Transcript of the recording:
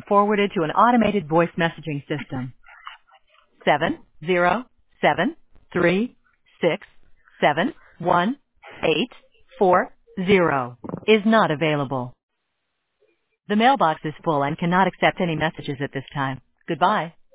forwarded to an automated voice messaging system. 70736718840 is not available. The mailbox is full and cannot accept any messages at this time. Goodbye.